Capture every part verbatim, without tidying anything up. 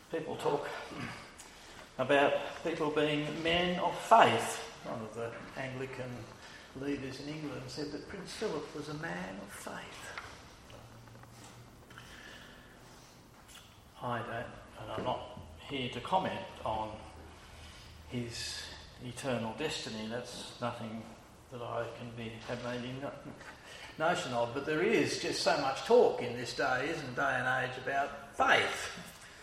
People talk about people being men of faith. One of the Anglican leaders in England said that Prince Philip was a man of faith. I don't, and I'm not here to comment on his eternal destiny. That's nothing that I can be have any notion of. But there is just so much talk in this day, isn't day and age, about faith.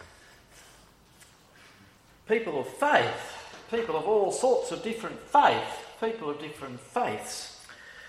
People of faith, people of all sorts of different faith, people of different faiths.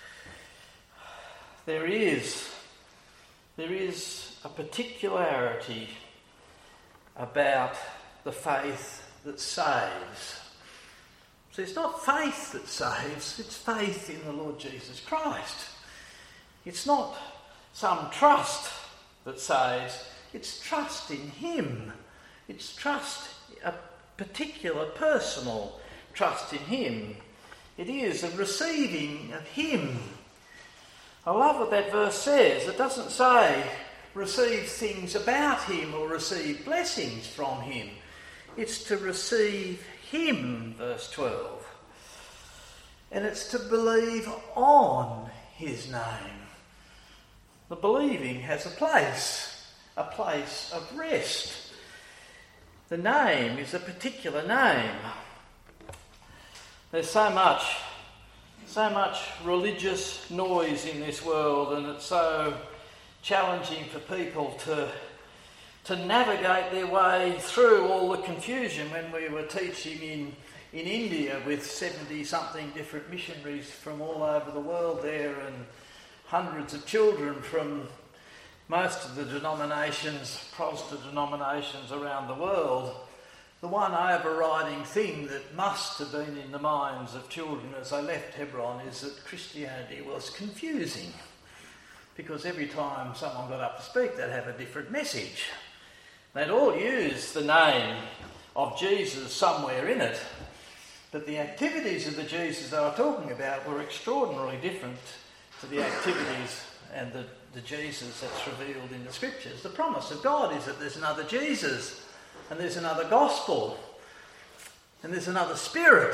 There is, there is a particularity about the faith that saves. So it's not faith that saves, it's faith in the Lord Jesus Christ. It's not some trust that saves, it's trust in Him. It's trust, a particular personal trust in Him. It is a receiving of Him. I love what that verse says. It doesn't say receive things about Him or receive blessings from Him. It's to receive Him, verse twelve. And it's to believe on His name. The believing has a place, a place of rest. The name is a particular name. There's so much, so much religious noise in this world, and it's so challenging for people to, to navigate their way through all the confusion. When we were teaching in, in India with seventy-something different missionaries from all over the world there, and hundreds of children from most of the denominations, Protestant denominations around the world, the one overriding thing that must have been in the minds of children as they left Hebron is that Christianity was confusing. Because every time someone got up to speak, they'd have a different message. They'd all use the name of Jesus somewhere in it, but the activities of the Jesus they were talking about were extraordinarily different to the activities and the the Jesus that's revealed in the Scriptures. The promise of God is that there's another Jesus, and there's another gospel, and there's another Spirit.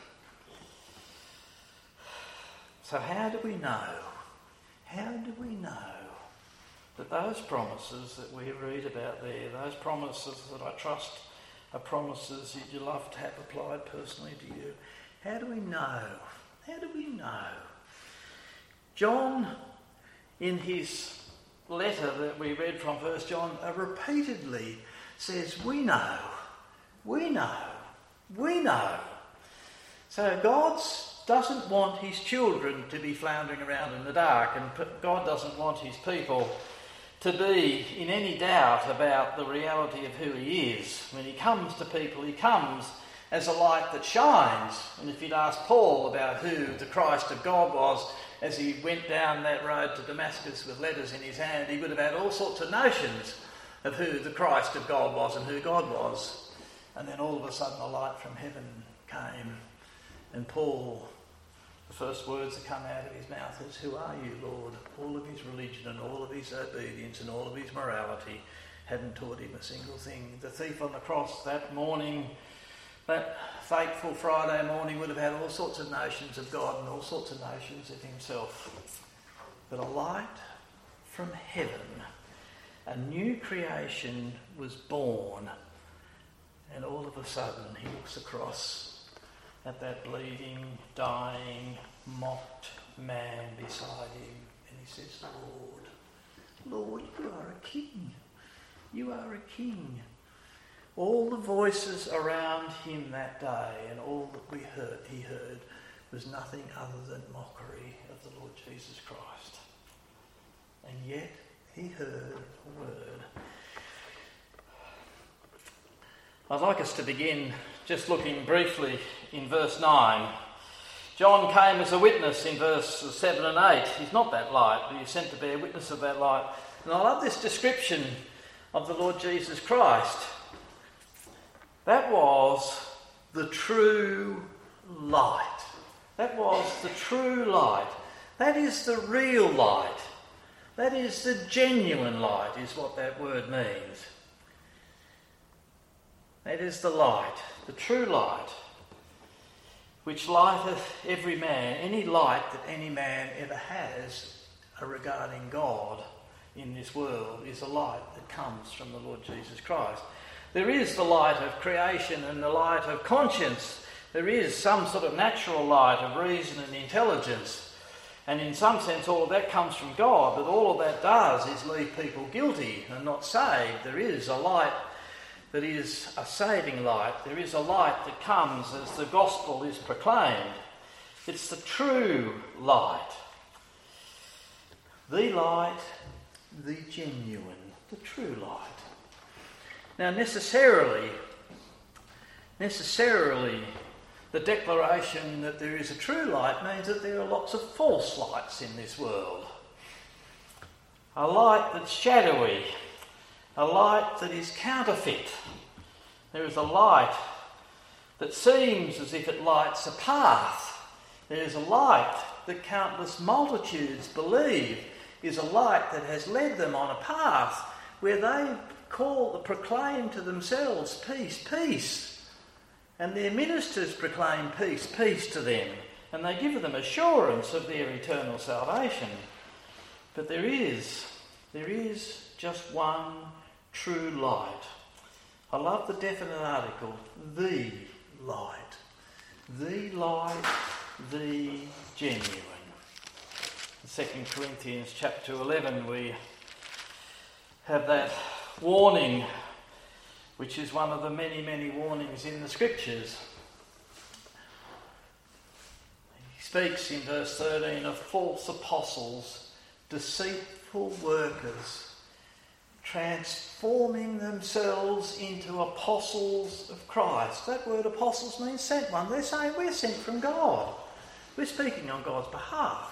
So how do we know? How do we know that those promises that we read about there, those promises that I trust are promises that you love to have applied personally to you, how do we know? How do we know? John, in his letter that we read from First John, uh, repeatedly says, we know, we know, we know. So God doesn't want his children to be floundering around in the dark, and God doesn't want his people to be in any doubt about the reality of who he is. When he comes to people, he comes as a light that shines. And if you'd asked Paul about who the Christ of God was, as he went down that road to Damascus with letters in his hand, he would have had all sorts of notions of who the Christ of God was and who God was. And then all of a sudden a light from heaven came, and Paul, the first words that come out of his mouth is, who are you, Lord? All of his religion and all of his obedience and all of his morality hadn't taught him a single thing. The thief on the cross that morning, that fateful Friday morning, would have had all sorts of notions of God and all sorts of notions of himself. But a light from heaven, a new creation was born, and all of a sudden he looks across at that bleeding, dying, mocked man beside him, and he says, Lord, Lord, you are a king. You are a king. All the voices around him that day and all that we heard, he heard, was nothing other than mockery of the Lord Jesus Christ. And yet he heard a word. I'd like us to begin just looking briefly in verse nine. John came as a witness in verses seven and eight. He's not that light, but he's sent to bear witness of that light. And I love this description of the Lord Jesus Christ. That was the true light. That was the true light. That is the real light. That is the genuine light, is what that word means. That is the light, the true light, which lighteth every man. Any light that any man ever has regarding God in this world is a light that comes from the Lord Jesus Christ. There is the light of creation and the light of conscience. There is some sort of natural light of reason and intelligence. And in some sense all of that comes from God, but all of that does is leave people guilty and not saved. There is a light that is a saving light. There is a light that comes as the gospel is proclaimed. It's the true light. The light, the genuine, the true light. Now necessarily, necessarily, the declaration that there is a true light means that there are lots of false lights in this world. A light that's shadowy, a light that is counterfeit. There is a light that seems as if it lights a path. There is a light that countless multitudes believe is a light that has led them on a path where they call, proclaim to themselves peace, peace. And their ministers proclaim peace, peace to them. And they give them assurance of their eternal salvation. But there is, there is just one true light. I love the definite article, the light. The light, the genuine. In Second Corinthians chapter eleven we have that warning, which is one of the many, many warnings in the Scriptures. He speaks in verse thirteen of false apostles, deceitful workers, transforming themselves into apostles of Christ. That word apostles means sent one. They're saying we're sent from God. We're speaking on God's behalf.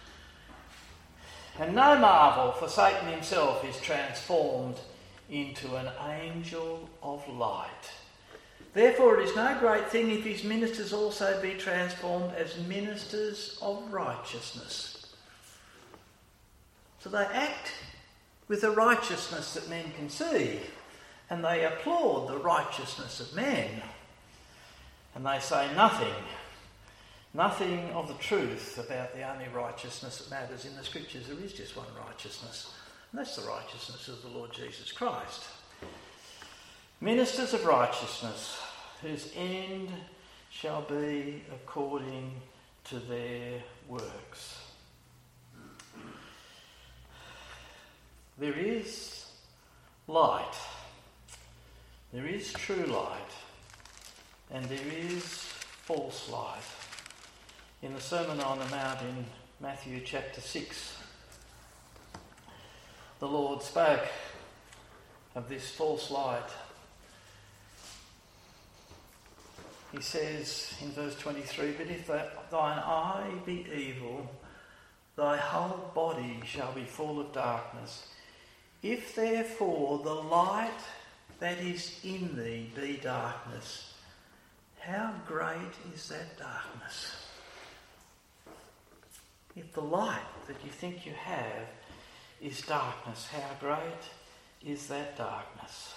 And no marvel, for Satan himself is transformed into an angel of light. Therefore it is no great thing if his ministers also be transformed as ministers of righteousness. So they act with the righteousness that men can see, and they applaud the righteousness of men. And they say nothing, nothing of the truth about the only righteousness that matters in the Scriptures. There is just one righteousness, and that's the righteousness of the Lord Jesus Christ. Ministers of righteousness, whose end shall be according to their works. There is light, there is true light, and there is false light. In the Sermon on the Mount in Matthew chapter six, the Lord spoke of this false light. He says in verse twenty-three, "But if thine eye be evil, thy whole body shall be full of darkness. If therefore the light that is in thee be darkness, how great is that darkness?" If the light that you think you have is darkness, how great is that darkness?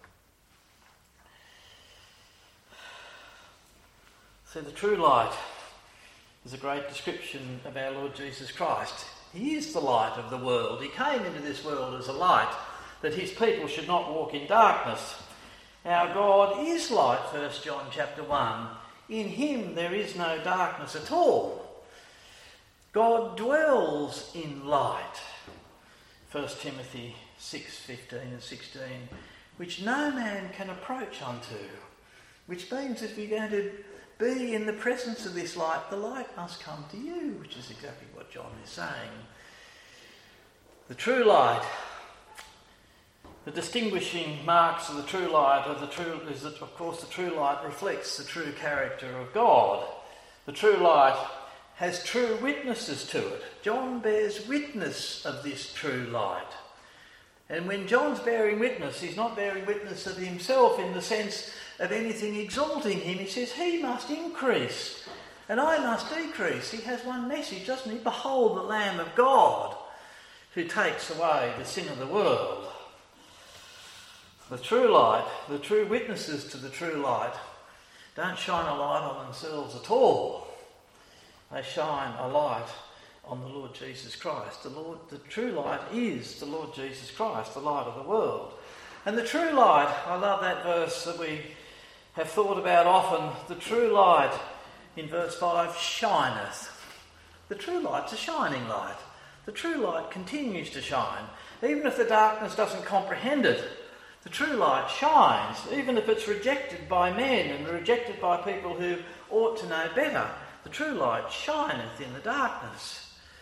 So the true light is a great description of our Lord Jesus Christ. He is the light of the world. He came into this world as a light, that his people should not walk in darkness. Our God is light, First John chapter one. In him there is no darkness at all. God dwells in light, First Timothy six fifteen and sixteen, which no man can approach unto. Which means if you're going to be in the presence of this light, the light must come to you, which is exactly what John is saying. The true light, the distinguishing marks of the true light of the true is that, of course, the true light reflects the true character of God. The true light has true witnesses to it. John bears witness of this true light. And when John's bearing witness, he's not bearing witness of himself in the sense of anything exalting him. He says he must increase and I must decrease. He has one message, doesn't he? Behold the Lamb of God who takes away the sin of the world. The true light, the true witnesses to the true light, don't shine a light on themselves at all. They shine a light on the Lord Jesus Christ. The Lord, the true light is the Lord Jesus Christ, the light of the world. And the true light, I love that verse that we have thought about often. The true light, in verse five, shineth. The true light's a shining light. The true light continues to shine, even if the darkness doesn't comprehend it. The true light shines, even if it's rejected by men and rejected by people who ought to know better. The true light shineth in the darkness.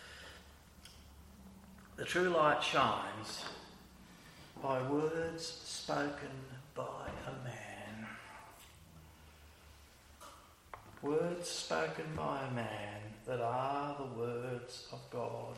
The true light shines by words spoken by a man. Words spoken by a man that are the words of God.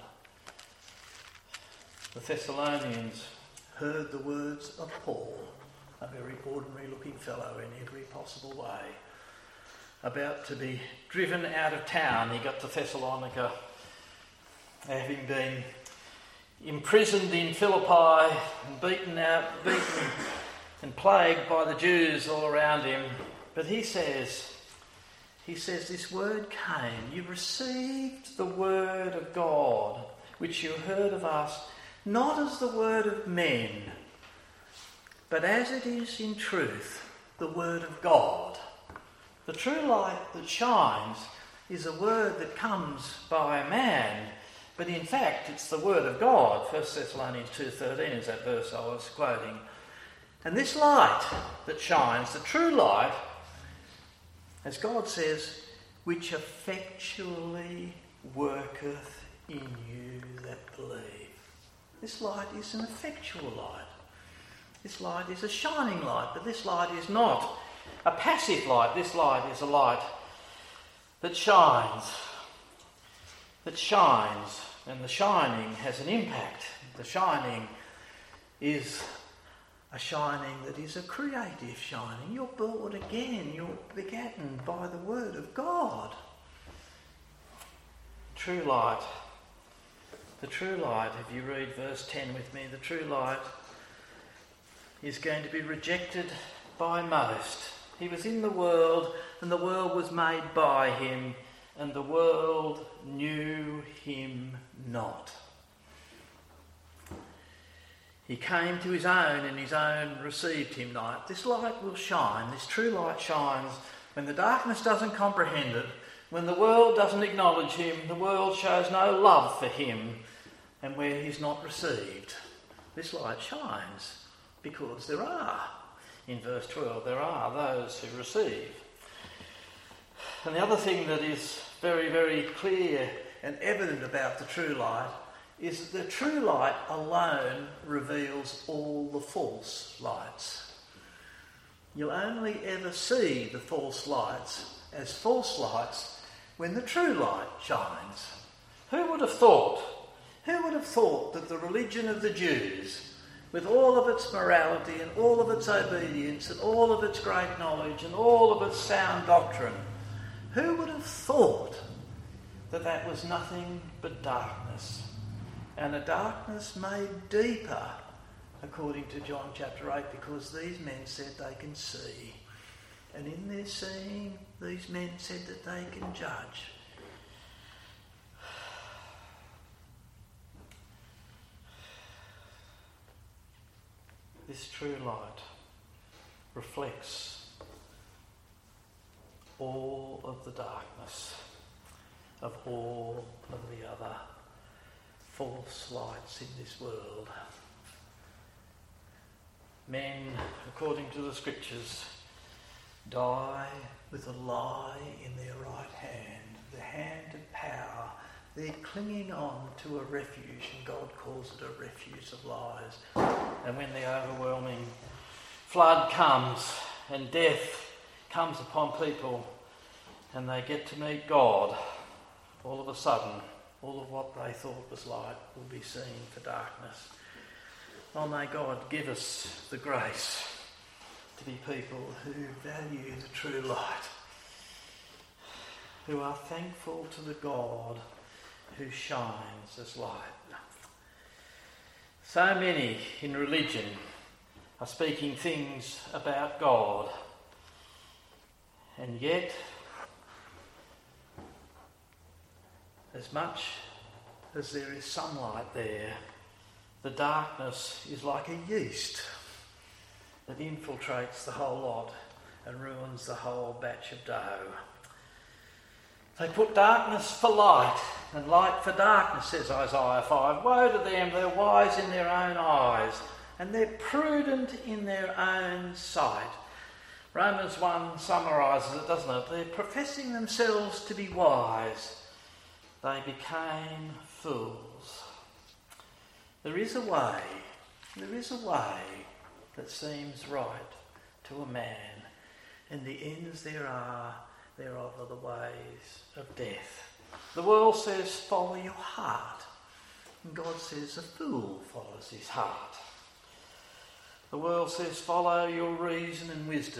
The Thessalonians heard the words of Paul, a very ordinary looking fellow in every possible way, about to be driven out of town. He got to Thessalonica, having been imprisoned in Philippi and beaten out, beaten and plagued by the Jews all around him. But he says, he says, this word came. You received the word of God, which you heard of us, not as the word of men, but as it is in truth, the word of God. The true light that shines is a word that comes by a man, but in fact it's the word of God. First Thessalonians two thirteen is that verse I was quoting. And this light that shines, the true light, as God says, which effectually worketh in you that believe. This light is an effectual light. This light is a shining light, but this light is not a passive light. This light is a light that shines. That shines, and the shining has an impact. The shining is a shining that is a creative shining. You're born again. You're begotten by the word of God. True light. The true light, if you read verse ten with me, the true light is going to be rejected by most. He was in the world, and the world was made by him, and the world knew him not. He came to his own, and his own received him not. This light will shine, this true light shines when the darkness doesn't comprehend it, when the world doesn't acknowledge him, the world shows no love for him, and where he's not received. This light shines because there are, in verse twelve, there are those who receive. And the other thing that is very, very clear and evident about the true light is that the true light alone reveals all the false lights. You'll only ever see the false lights as false lights when the true light shines. Who would have thought, who would have thought that the religion of the Jews, with all of its morality and all of its obedience and all of its great knowledge and all of its sound doctrine, who would have thought that that was nothing but darkness? And a darkness made deeper, according to John chapter eight, because these men said they can see. And in their seeing, these men said that they can judge. This true light reflects all of the darkness of all of the other false lights in this world. Men, according to the scriptures, die with a lie in their right hand, the hand of power. They're clinging on to a refuge, and God calls it a refuge of lies. And when the overwhelming flood comes and death comes upon people and they get to meet God, all of a sudden, all of what they thought was light will be seen for darkness. Oh, may God give us the grace to be people who value the true light, who are thankful to the God who shines as light. So many in religion are speaking things about God. And yet, as much as there is sunlight there, the darkness is like a yeast that infiltrates the whole lot and ruins the whole batch of dough. They put darkness for light and light for darkness, says Isaiah five. Woe to them, they're wise in their own eyes and they're prudent in their own sight. Romans one summarises it, doesn't it? They're professing themselves to be wise. They became fools. There is a way, there is a way that seems right to a man, and the ends there are thereof are the ways of death. The world says, follow your heart, and God says, a fool follows his heart. The world says, follow your reason and wisdom.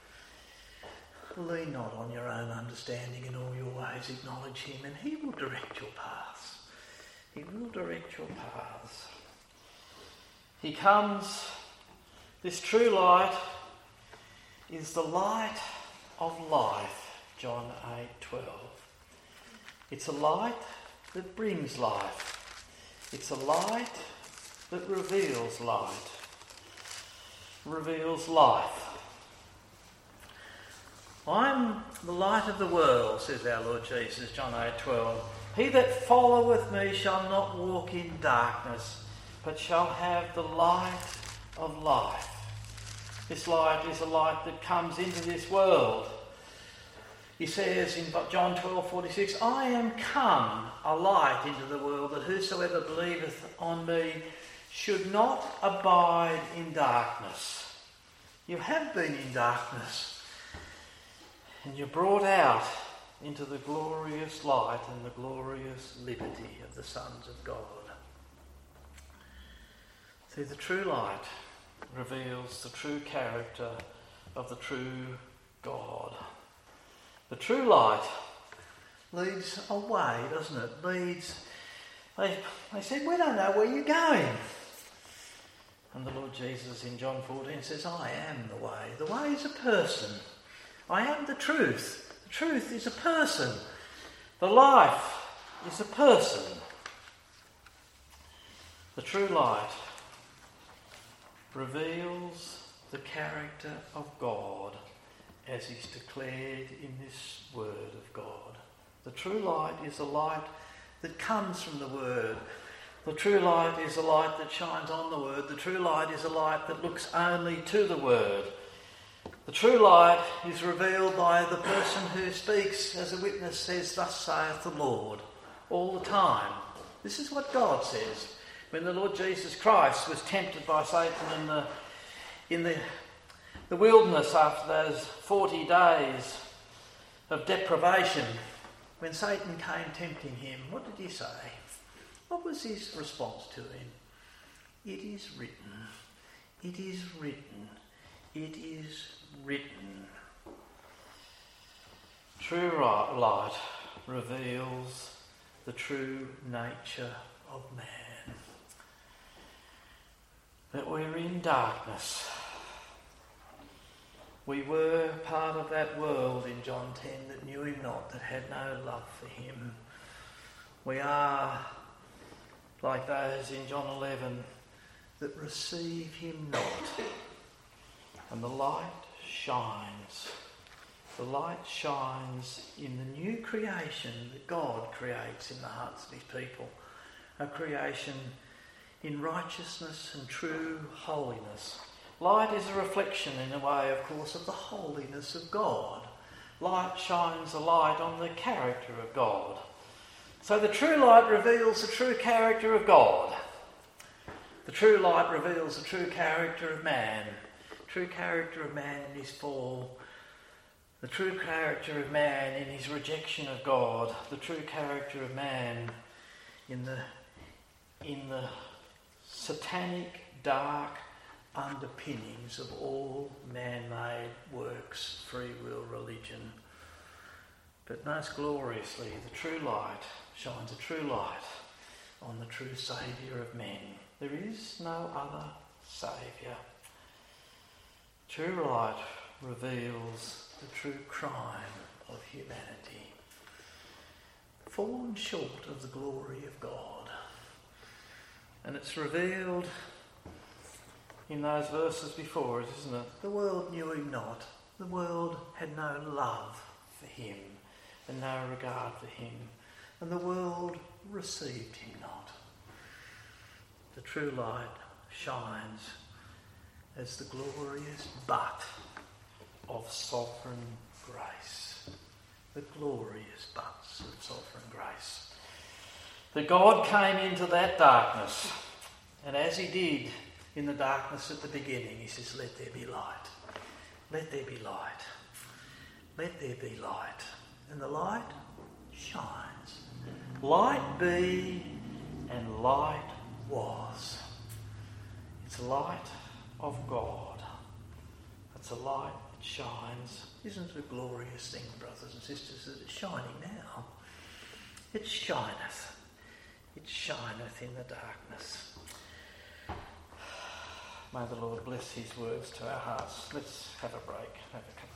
Lean not on your own understanding, in all your ways acknowledge him, and he will direct your paths. He will direct your paths. He comes, this true light is the light of life, John eight twelve. It's a light that brings life. It's a light that reveals light, reveals life. I'm the light of the world, says our Lord Jesus, John eight twelve. He that followeth me shall not walk in darkness, but shall have the light of life. This light is a light that comes into this world. He says in John twelve forty-six, I am come a light into the world, that whosoever believeth on me should not abide in darkness. You have been in darkness, and you're brought out into the glorious light and the glorious liberty of the sons of God. See, the true light reveals the true character of the true God. The true light leads away, doesn't it? Leads. They, they said, we don't know where you're going. And the Lord Jesus in John fourteen says, I am the way. The way is a person. I am the truth. The truth is a person. The life is a person. The true light reveals the character of God as is declared in this word of God. The true light is a light that comes from the word. The true light is a light that shines on the word. The true light is a light that looks only to the word. The true light is revealed by the person who speaks as a witness, says, thus saith the Lord, all the time. This is what God says. When the Lord Jesus Christ was tempted by Satan in the in the, the wilderness after those forty days of deprivation, when Satan came tempting him, what did he say? What was his response to him? It is written. It is written. It is written. True light reveals the true nature of man. That we're in darkness. We were part of that world in John ten that knew him not, that had no love for him. We are like those in John eleven that receive him not. And the light shines. The light shines in the new creation that God creates in the hearts of his people. A creation in righteousness and true holiness. Light is a reflection, in a way, of course, of the holiness of God. Light shines a light on the character of God. So the true light reveals the true character of God. The true light reveals the true character of man. True character of man in his fall. The true character of man in his rejection of God. The true character of man in the in the satanic, dark underpinnings of all man-made works, free will, religion. But most gloriously, the true light shines a true light on the true Saviour of men. There is no other Saviour. True light reveals the true crime of humanity, fallen short of the glory of God. And it's revealed in those verses before it, isn't it? The world knew him not. The world had no love for him and no regard for him. And the world received him not. The true light shines as the glorious butt of sovereign grace. The glorious butts of sovereign grace. That God came into that darkness, and as he did in the darkness at the beginning, he says, let there be light. Let there be light. Let there be light. And the light shines. Light be, and light was. It's light of God. It's a light that shines. Isn't it a glorious thing, brothers and sisters, that it's shining now? It shineth. It shineth in the darkness. May the Lord bless his words to our hearts. Let's have a break. Have a